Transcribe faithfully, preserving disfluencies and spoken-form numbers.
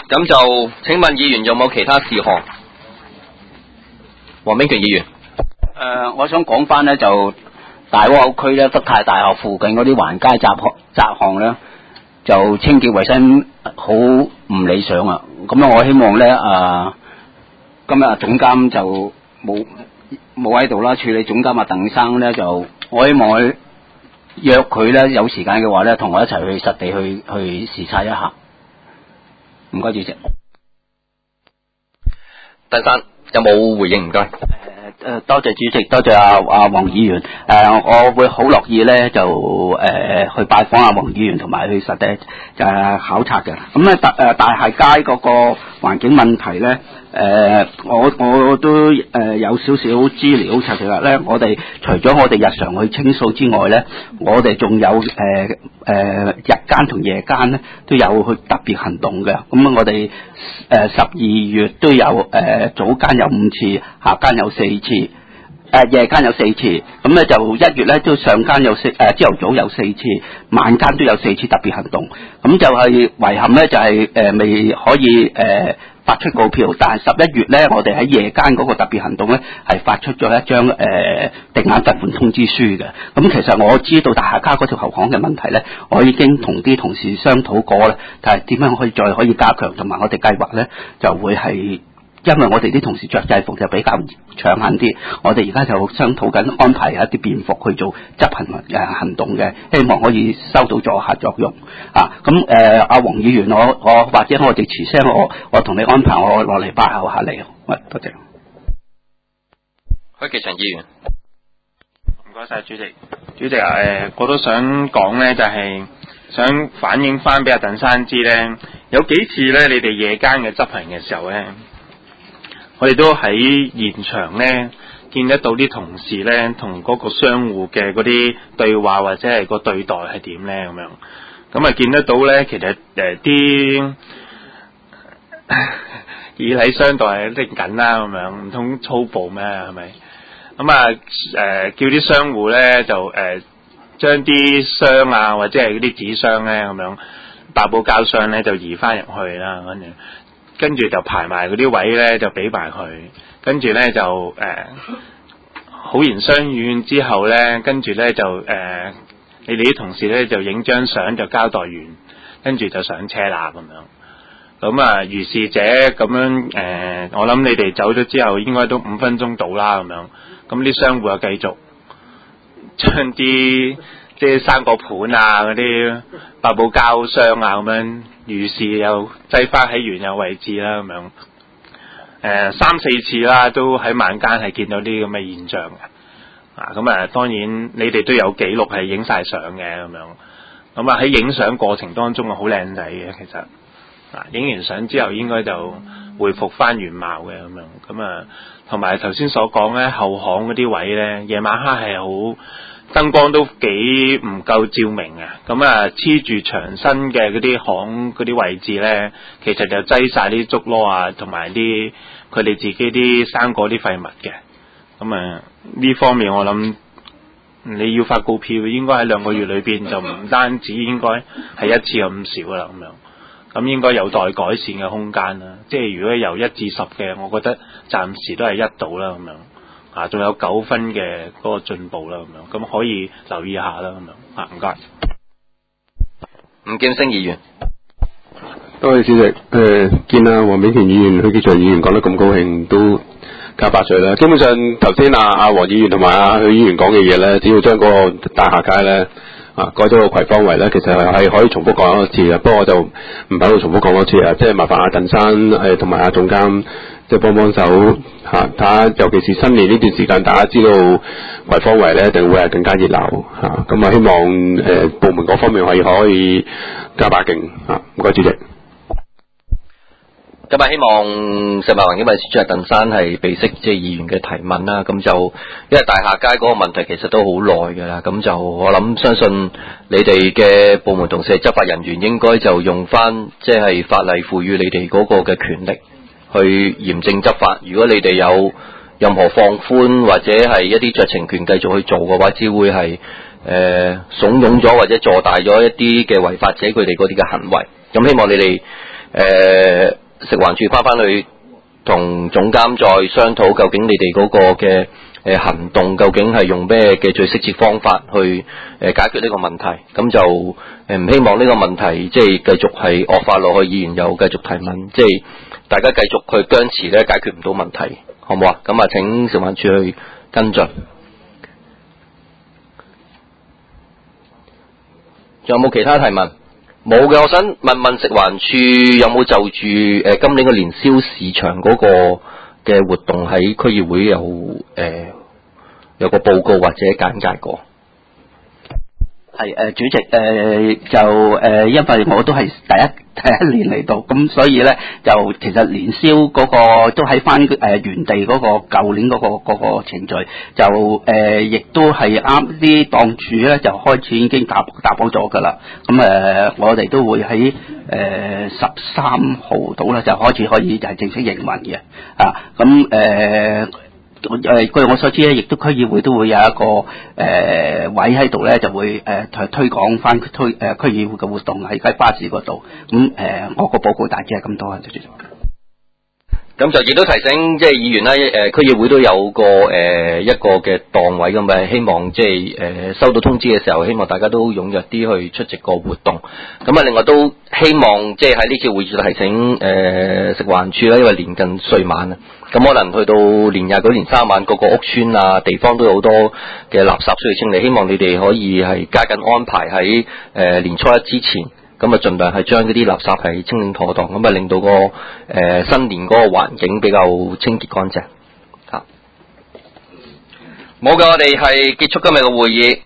咁就請問議員有冇其他事項？黃炳權議員。 誒、呃，我想講翻咧，就大窩口區咧，德泰大學附近嗰啲橫街窄巷窄巷咧，就清潔衛生好唔理想啊！咁啊，我希望咧啊、呃，今日總監就冇冇喺度啦，處理總監啊鄧生咧就，我希望佢約佢咧有時間嘅話咧，同我一齊去實地去去視察一下。唔該，主席。 鄧生有冇回應？唔該。 誒誒，多謝主席，多謝阿阿黃議員。誒、呃，我會好樂意咧，就誒、呃、去拜訪阿黃議員，同埋去實地就係考察嘅。咁咧大誒大廈街嗰個環境問題咧，誒、呃、我我都誒、呃、有少少資料，其實咧我哋除咗我哋日常去清掃之外咧，我哋仲有誒誒、呃呃、日間同夜間咧都有去特別行動嘅。咁我哋誒十二月都有誒、呃、早間有五次，下間有四次。誒、呃、夜間有四次，咁咧就一月咧都上間有四誒朝頭早有四次，晚間都有四次特別行動。咁就係遺憾咧，就係、是、誒、呃、未可以誒、呃、發出告票，但係十一月咧，我哋喺夜間嗰個特別行動咧係發出咗一張誒、呃、定額罰款通知書嘅。咁其實我知道大廈街嗰條後巷嘅問題咧，我已經同啲同事商討過啦，但係點樣可以再可以加強，同埋我哋計劃咧就會係。因為我哋啲同事着制服就比較搶眼啲，我哋而家就商討緊安排一啲便服去做執行誒行動嘅，希望可以收到阻嚇作用啊！咁誒，阿、呃、黃議員，我我或者我哋遲聲，我我同你安排，我落嚟拜候下你。喂，多謝。 許其陳議員， 唔該晒主席。主席啊，誒、呃，我都想講咧，就係、是、想反映翻俾阿鄧生知咧，有幾次咧，你哋夜間嘅執行嘅時候咧。我哋都喺現場咧，見得到啲同事咧，同嗰個商戶嘅嗰啲對話或者係個對待係點咧咁樣。咁啊見得到咧，其實誒啲以禮相待係拎緊啦咁樣，唔通粗暴咩係咪？咁啊誒叫啲商戶咧就誒將啲箱啊或者係嗰啲紙箱咧咁樣白布膠箱咧就移翻入去啦，跟住。跟住就排埋嗰啲位咧，就俾埋佢。跟住咧就誒、呃、好言相勸之後咧，跟住咧就誒、呃、你哋啲同事咧就影張相就交代完，跟住就上車啦咁樣。咁啊，如是者咁樣誒、呃，我諗你哋走咗之後應該都五分鐘到啦咁樣。咁啲商戶又繼續將啲即係生果盤啊嗰啲白布膠箱啊咁樣。於是又擠翻喺原有位置啦，咁樣誒、呃、三四次啦，都喺晚間係見到啲咁嘅現象嘅。啊，咁啊當然你哋都有記錄係影晒相嘅咁樣。咁啊喺影相過程當中啊好靚仔嘅其實。啊，影完相之後應該就恢復翻原貌嘅咁樣。咁啊同埋頭先所講咧後巷嗰啲位咧，夜晚黑係好。燈光都幾唔夠照明啊！咁啊黐住牆身嘅嗰啲巷嗰啲位置咧，其實就擠晒啲竹籮啊，同埋啲佢哋自己啲生果啲廢物嘅。咁啊呢方面我諗你要發告票，應該喺兩個月裏邊就唔單止應該係一次咁少啦咁樣。咁應該有待改善嘅空間啦。即係如果由一至十嘅，我覺得暫時都係一度啦咁樣。啊，仲有九分嘅嗰個進步啦，咁樣，咁可以留意下啦，咁樣，啊，唔該。 吳劍星議員， 多謝主席。誒、呃，見啊黃炳權議員、許記長議員講得咁高興，都加百歲啦。基本上頭先啊啊黃議員同埋啊許議員講嘅嘢咧，只要將嗰個大廈街咧啊改咗個葵芳圍咧，其實係可以重複講多次嘅。不過我就唔喺度重複講多次啊，即係麻煩阿鄧生誒同埋阿總監。即係幫幫手嚇，睇下尤其是新年呢段時間，大家知道葵芳圍咧一定會係更加熱鬧嚇。咁啊，希望誒、呃、部門嗰方面可以可以加把勁嚇。唔該，主席。 今日希望食物環境衞生署鄧生係備悉即係議員嘅提問啦。咁就因為大廈街嗰個問題其實都好耐㗎啦。咁就我諗相信你哋嘅部門同事執法人員應該就用翻即係法例賦予你哋嗰個嘅權力。去嚴正執法。如果你哋有任何放寬或者係一啲酌情權繼續去做嘅話，只會係誒、呃、慫恿咗或者坐大咗一啲嘅違法者佢哋嗰啲嘅行為。咁希望你哋誒、 誒食環署翻翻去同總監再商討，究竟你哋嗰個嘅誒行動究竟係用咩嘅最適切方法去誒解決呢個問題？咁就誒唔希望呢個問題即係繼續係惡化落去，議員又繼續提問，即係大家繼續去僵持咧，解決唔到問題，好唔好啊？咁啊，請食環署去跟進。仲有冇其他提問？冇嘅，我想問問食環署有冇就住誒、呃、今年嘅年宵市場嗰個嘅活動喺區議會有誒、呃、有個報告或者簡介過？ 係誒、呃、主席誒、呃、就誒、呃，因為我都係第一第一年嚟到，咁所以咧就其實年宵嗰個都喺翻誒原地嗰、那個舊年嗰、那個嗰、那個程序，就誒亦、呃、都係啱啲檔主咧就開始已經打打包咗㗎啦。咁誒、呃、我哋都會喺誒十三號度咧就開始可以就係正式營運嘅啊。咁誒。呃誒、呃，據我所知咧，亦都區議會都會有一個誒、呃、位喺度咧，就會誒、呃、推廣翻推誒、呃、區議會嘅活動喺喺巴士嗰度。咁誒、呃，我個報告大致係咁多啊，主席。 咁就亦都提醒即係議員啦，誒、呃、區議會都有個誒、呃、一個嘅檔位咁嘅，希望即係誒收到通知嘅時候，希望大家都踴躍啲去出席個活動。咁啊，另外都希望即係喺呢次會議提醒誒、呃、食環署啦，因為年近歲晚啊，咁可能去到年廿九、年三晚，各個屋邨啊地方都有好多嘅垃圾需要清理，希望你哋可以係加緊安排喺誒、呃、年初一之前。咁啊，盡量係將嗰啲垃圾係清理妥當，咁啊令到個誒、呃、新年嗰個環境比較清潔乾淨。嚇，冇嘅，我哋係結束今日嘅會議。